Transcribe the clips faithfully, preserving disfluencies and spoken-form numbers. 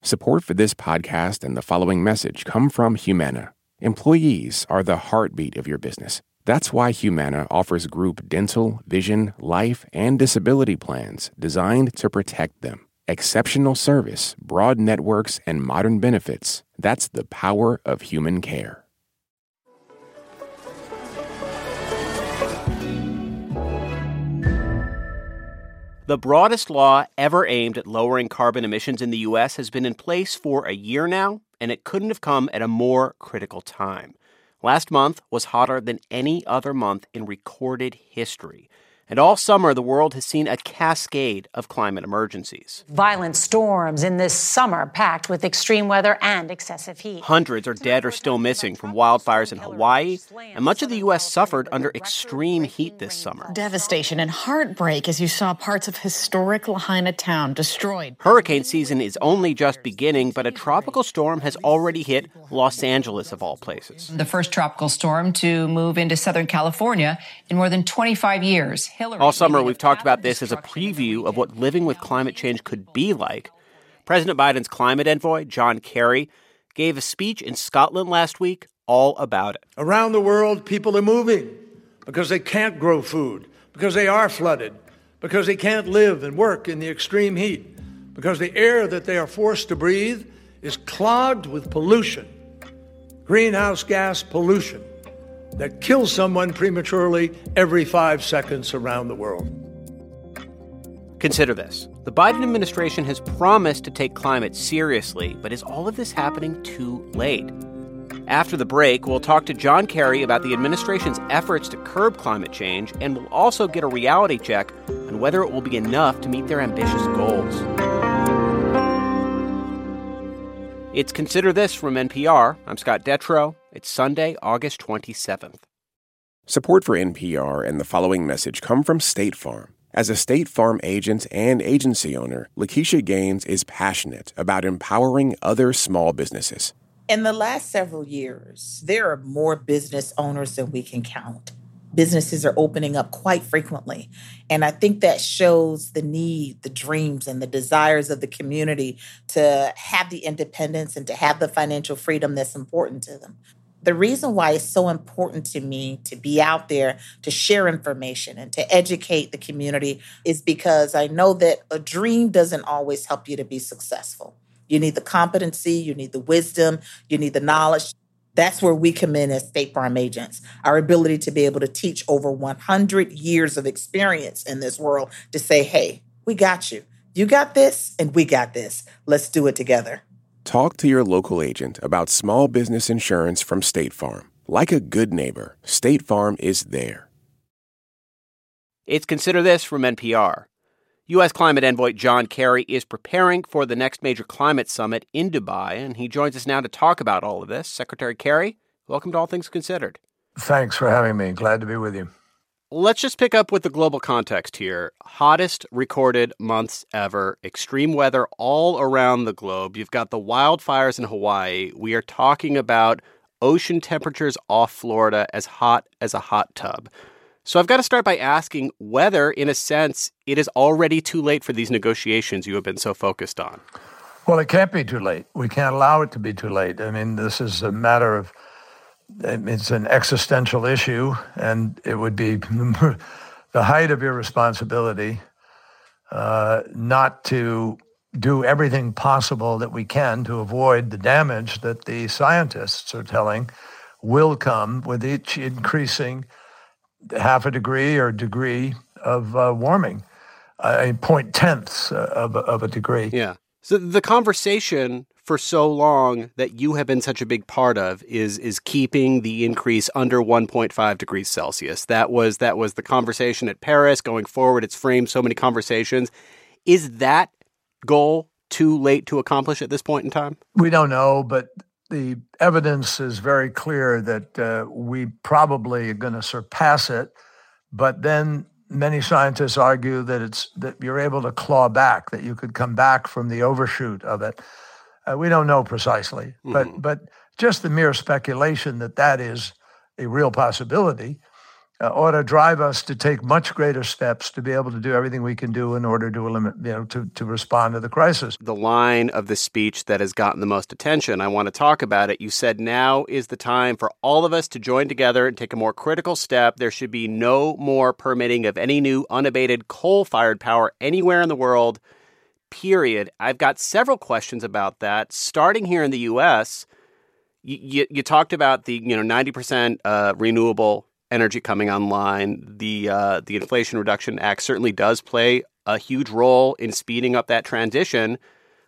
Support for this podcast and the following message come from Humana. Employees are the heartbeat of your business. That's why Humana offers group dental, vision, life, and disability plans designed to protect them. Exceptional service, broad networks, and modern benefits. That's the power of human care. The broadest law ever aimed at lowering carbon emissions in the U S has been in place for a year now, and it couldn't have come at a more critical time. Last month was hotter than any other month in recorded history. And all summer, the world has seen a cascade of climate emergencies. Violent storms in this summer packed with extreme weather and excessive heat. Hundreds are dead or still missing from wildfires in Hawaii, and much of the U S suffered under extreme heat this summer. Devastation and heartbreak as you saw parts of historic Lahaina town destroyed. Hurricane season is only just beginning, but a tropical storm has already hit Los Angeles, of all places. The first tropical storm to move into Southern California in more than twenty-five years. Hillary All summer, we've talked about this as a preview of what living with climate change could be like. President Biden's climate envoy, John Kerry, gave a speech in Scotland last week all about it. Around the world, people are moving because they can't grow food, because they are flooded, because they can't live and work in the extreme heat, because the air that they are forced to breathe is clogged with pollution, greenhouse gas pollution, that kills someone prematurely every five seconds around the world. Consider this. The Biden administration has promised to take climate seriously, but is all of this happening too late? After the break, we'll talk to John Kerry about the administration's efforts to curb climate change, and we'll also get a reality check on whether it will be enough to meet their ambitious goals. It's Consider This from N P R. I'm Scott Detrow. It's Sunday, August twenty-seventh. Support for N P R and the following message come from State Farm. As a State Farm agent and agency owner, Lakeisha Gaines is passionate about empowering other small businesses. In the last several years, there are more business owners than we can count. Businesses are opening up quite frequently. And I think that shows the need, the dreams, and the desires of the community to have the independence and to have the financial freedom that's important to them. The reason why it's so important to me to be out there to share information and to educate the community is because I know that a dream doesn't always help you to be successful. You need the competency, you need the wisdom, you need the knowledge. That's where we come in as State Farm agents, our ability to be able to teach over one hundred years of experience in this world to say, hey, we got you. You got this, and we got this. Let's do it together. Talk to your local agent about small business insurance from State Farm. Like a good neighbor, State Farm is there. It's Consider This from N P R. U S climate envoy John Kerry is preparing for the next major climate summit in Dubai, and he joins us now to talk about all of this. Secretary Kerry, welcome to All Things Considered. Thanks for having me. Glad to be with you. Let's just pick up with the global context here. Hottest recorded months ever, extreme weather all around the globe. You've got the wildfires in Hawaii. We are talking about ocean temperatures off Florida as hot as a hot tub. So I've got to start by asking whether, in a sense, it is already too late for these negotiations you have been so focused on. Well, it can't be too late. We can't allow it to be too late. I mean, this is a matter of, it's an existential issue, and it would be the height of your responsibility uh, not to do everything possible that we can to avoid the damage that the scientists are telling will come with each increasing half a degree or degree of uh, warming, uh, point tenths of, of a degree. Yeah. So the conversation for so long that you have been such a big part of is is keeping the increase under one point five degrees Celsius. That was that was the conversation at Paris. Going forward, it's framed so many conversations. Is that goal too late to accomplish at this point in time? We don't know, but the evidence is very clear that uh, we probably are going to surpass it. But then many scientists argue that it's that you're able to claw back, that you could come back from the overshoot of it. Uh, we don't know precisely, mm-hmm. but but just the mere speculation that that is a real possibility uh, ought to drive us to take much greater steps to be able to do everything we can do in order to eliminate, you know, to, to respond to the crisis. The line of the speech that has gotten the most attention, I want to talk about it. You said now is the time for all of us to join together and take a more critical step. There should be no more permitting of any new unabated coal-fired power anywhere in the world, period. I've got several questions about that. Starting here in the U S, you, you, you talked about the you know ninety percent uh, renewable energy coming online. The uh, the Inflation Reduction Act certainly does play a huge role in speeding up that transition.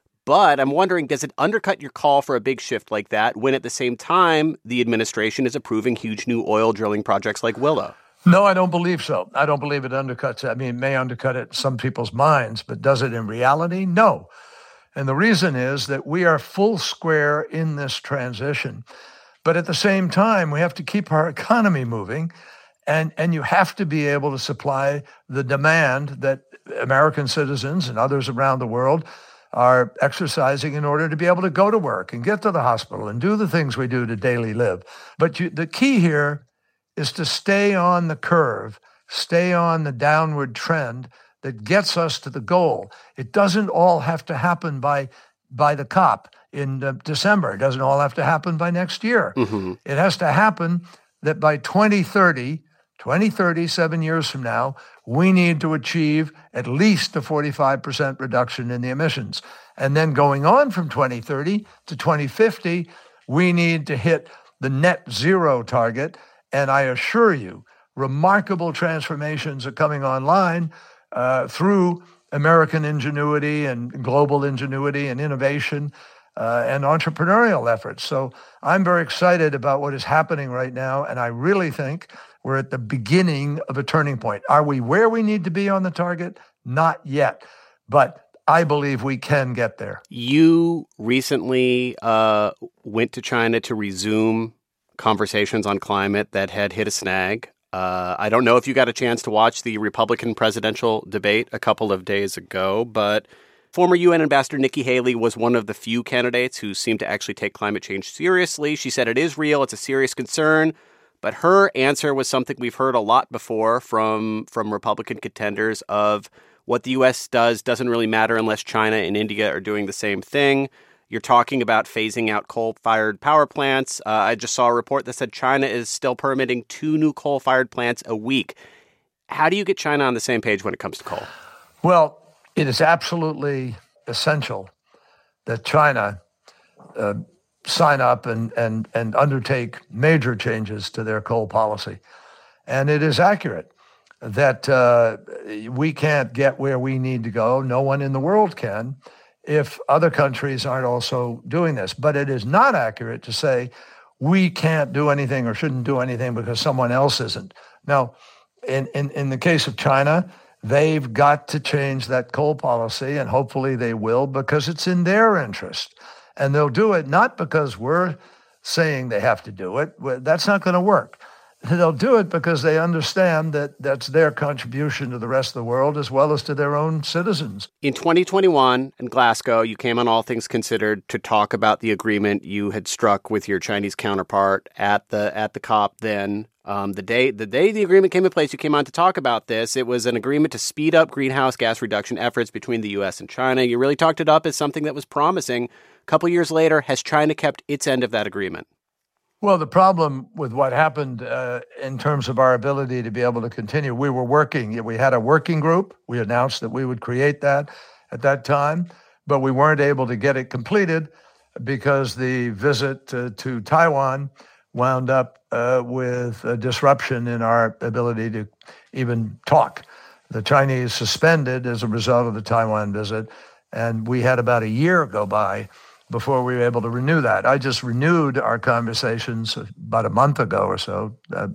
But I'm wondering, does it undercut your call for a big shift like that when at the same time the administration is approving huge new oil drilling projects like Willow? No, I don't believe so. I don't believe it undercuts it. I mean, it may undercut it in some people's minds, but does it in reality? No. And the reason is that we are full square in this transition. But at the same time, we have to keep our economy moving, and, and you have to be able to supply the demand that American citizens and others around the world are exercising in order to be able to go to work and get to the hospital and do the things we do to daily live. But you, the key here is to stay on the curve, stay on the downward trend that gets us to the goal. It doesn't all have to happen by, by the COP in uh, December. It doesn't all have to happen by next year. Mm-hmm. It has to happen that by twenty thirty, twenty thirty, seven years from now, we need to achieve at least a forty-five percent reduction in the emissions. And then going on from twenty thirty to twenty fifty, we need to hit the net zero target. And I assure you, remarkable transformations are coming online uh, through American ingenuity and global ingenuity and innovation uh, and entrepreneurial efforts. So I'm very excited about what is happening right now, and I really think we're at the beginning of a turning point. Are we where we need to be on the target? Not yet, but I believe we can get there. You recently uh, went to China to resume conversations on climate that had hit a snag. Uh, I don't know if you got a chance to watch the Republican presidential debate a couple of days ago, but former U N Ambassador Nikki Haley was one of the few candidates who seemed to actually take climate change seriously. She said it is real, it's a serious concern, but her answer was something we've heard a lot before from, from Republican contenders of what the U S does doesn't really matter unless China and India are doing the same thing. You're talking about phasing out coal-fired power plants. Uh, I just saw a report that said China is still permitting two new coal-fired plants a week. How do you get China on the same page when it comes to coal? Well, it is absolutely essential that China uh, sign up and, and, and undertake major changes to their coal policy. And it is accurate that uh, we can't get where we need to go. No one in the world can, if other countries aren't also doing this. But it is not accurate to say we can't do anything or shouldn't do anything because someone else isn't. Now, in, in, in the case of China, they've got to change that coal policy, and hopefully they will, because it's in their interest. And they'll do it not because we're saying they have to do it. That's not going to work. They'll do it because they understand that that's their contribution to the rest of the world as well as to their own citizens. In twenty twenty-one, in Glasgow, you came on All Things Considered to talk about the agreement you had struck with your Chinese counterpart at the at the COP then. Um, the day the day the agreement came in place, you came on to talk about this. It was an agreement to speed up greenhouse gas reduction efforts between the U S and China. You really talked it up as something that was promising. A couple years later, has China kept its end of that agreement? Well, the problem with what happened uh, in terms of our ability to be able to continue, we were working. We had a working group. We announced that we would create that at that time, but we weren't able to get it completed because the visit to, to Taiwan wound up uh, with a disruption in our ability to even talk. The Chinese suspended as a result of the Taiwan visit, and we had about a year go by before we were able to renew that. I just renewed our conversations about a month ago or so, uh,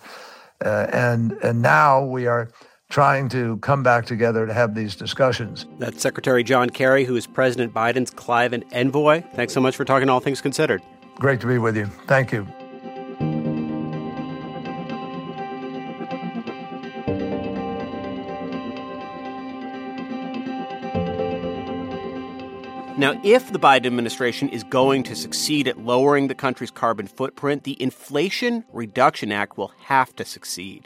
uh, and and now we are trying to come back together to have these discussions. That's Secretary John Kerry, who is President Biden's climate envoy. Thanks so much for talking All Things Considered. Great to be with you. Thank you. Now, if the Biden administration is going to succeed at lowering the country's carbon footprint, the Inflation Reduction Act will have to succeed.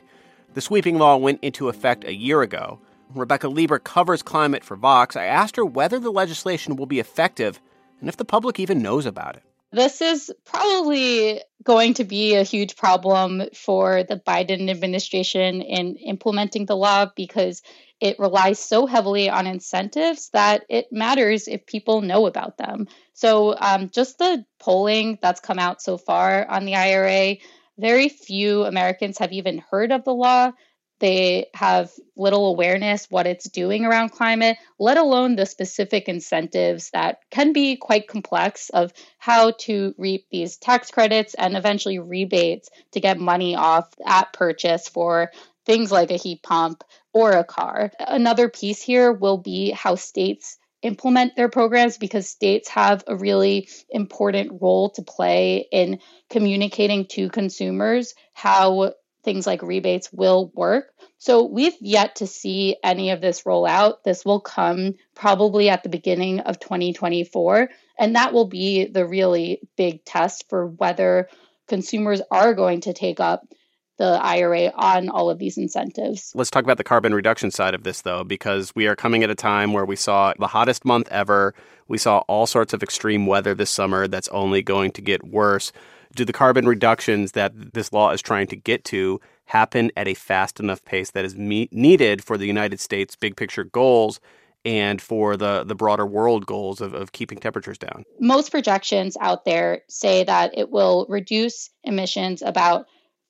The sweeping law went into effect a year ago. Rebecca Leber covers climate for Vox. I asked her whether the legislation will be effective and if the public even knows about it. This is probably going to be a huge problem for the Biden administration in implementing the law because it relies so heavily on incentives that it matters if people know about them. So um, just the polling that's come out so far on the I R A, very few Americans have even heard of the law. They have little awareness what it's doing around climate, let alone the specific incentives that can be quite complex of how to reap these tax credits and eventually rebates to get money off at purchase for things like a heat pump or a car. Another piece here will be how states implement their programs because states have a really important role to play in communicating to consumers how things like rebates will work. So we've yet to see any of this roll out. This will come probably at the beginning of twenty twenty-four, and that will be the really big test for whether consumers are going to take up the I R A on all of these incentives. Let's talk about the carbon reduction side of this, though, because we are coming at a time where we saw the hottest month ever. We saw all sorts of extreme weather this summer that's only going to get worse. Do the carbon reductions that this law is trying to get to happen at a fast enough pace that is me- needed for the United States' big picture goals and for the, the broader world goals of, of keeping temperatures down? Most projections out there say that it will reduce emissions about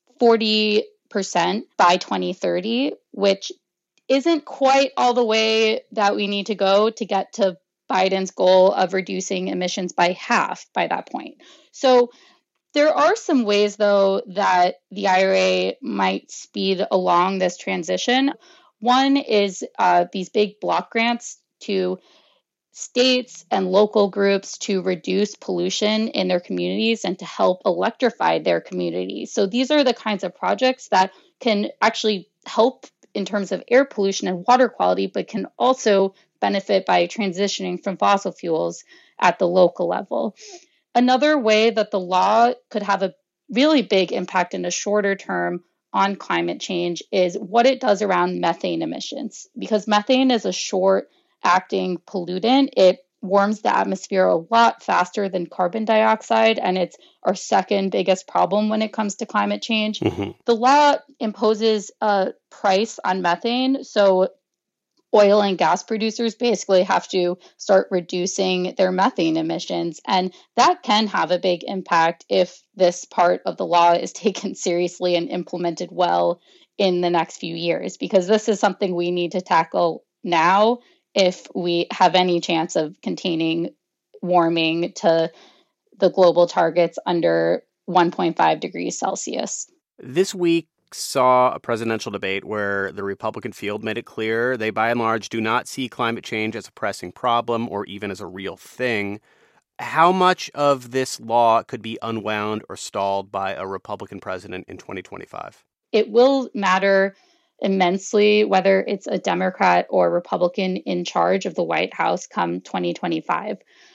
forty percent by twenty thirty, which isn't quite all the way that we need to go to get to Biden's goal of reducing emissions by half by that point. So there are some ways, though, that the I R A might speed along this transition. One is uh, these big block grants to states and local groups to reduce pollution in their communities and to help electrify their communities. So these are the kinds of projects that can actually help in terms of air pollution and water quality, but can also benefit by transitioning from fossil fuels at the local level. Another way that the law could have a really big impact in the shorter term on climate change is what it does around methane emissions. Because methane is a short-acting pollutant, it warms the atmosphere a lot faster than carbon dioxide, and it's our second biggest problem when it comes to climate change. Mm-hmm. The law imposes a price on methane, so oil and gas producers basically have to start reducing their methane emissions. And that can have a big impact if this part of the law is taken seriously and implemented well in the next few years, because this is something we need to tackle now if we have any chance of containing warming to the global targets under one point five degrees Celsius. This week saw a presidential debate where the Republican field made it clear they, by and large, do not see climate change as a pressing problem or even as a real thing. How much of this law could be unwound or stalled by a Republican president in twenty twenty-five? It will matter immensely whether it's a Democrat or Republican in charge of the White House come twenty twenty-five.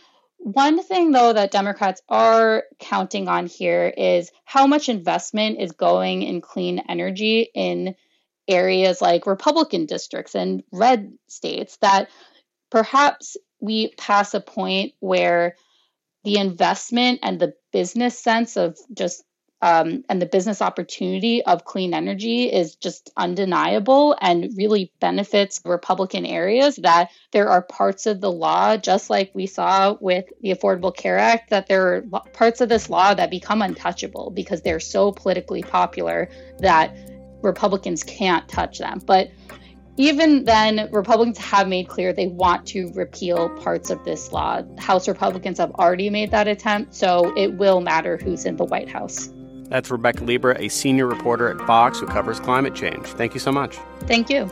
One thing, though, that Democrats are counting on here is how much investment is going in clean energy in areas like Republican districts and red states, that perhaps we pass a point where the investment and the business sense of just Um, and the business opportunity of clean energy is just undeniable and really benefits Republican areas, that there are parts of the law, just like we saw with the Affordable Care Act, that there are parts of this law that become untouchable because they're so politically popular that Republicans can't touch them. But even then, Republicans have made clear they want to repeal parts of this law. House Republicans have already made that attempt, so it will matter who's in the White House. That's Rebecca Leber, a senior reporter at Vox who covers climate change. Thank you so much. Thank you.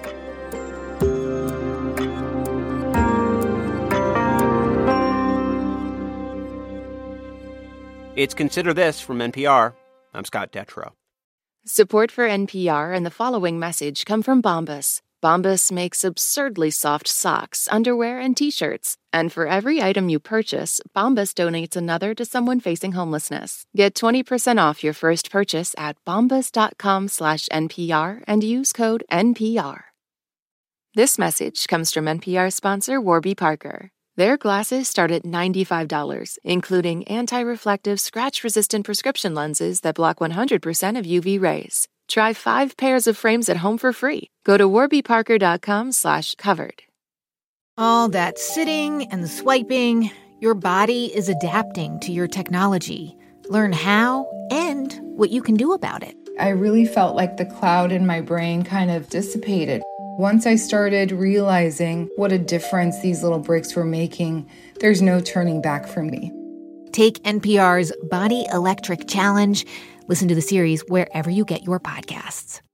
It's Consider This from N P R. I'm Scott Detrow. Support for N P R and the following message come from Bombas. Bombas makes absurdly soft socks, underwear, and T-shirts. And for every item you purchase, Bombas donates another to someone facing homelessness. Get twenty percent off your first purchase at bombas.com slash NPR and use code N P R. This message comes from N P R sponsor Warby Parker. Their glasses start at ninety-five dollars, including anti-reflective, scratch-resistant prescription lenses that block one hundred percent of U V rays. Try five pairs of frames at home for free. Go to warbyparker.com slash covered. All that sitting and swiping, your body is adapting to your technology. Learn how and what you can do about it. I really felt like the cloud in my brain kind of dissipated. Once I started realizing what a difference these little breaks were making, there's no turning back for me. Take N P R's Body Electric Challenge. Listen to the series wherever you get your podcasts.